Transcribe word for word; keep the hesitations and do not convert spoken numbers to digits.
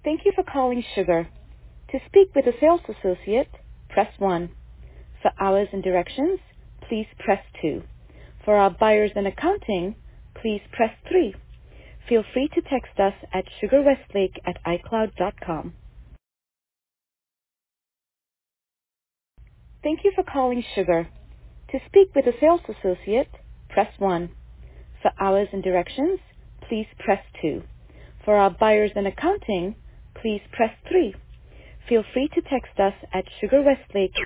Thank you for calling Sugar. To speak with a sales associate, press one. For hours and directions, please press two. For our buyers and accounting, please press three. Feel free to text us at sugarwestlake at icloud dot com. Thank you for calling Sugar. To speak with a sales associate, press one. For hours and directions, please press two. For our buyers and accounting, please press three. Feel free to text us at sugarwestlake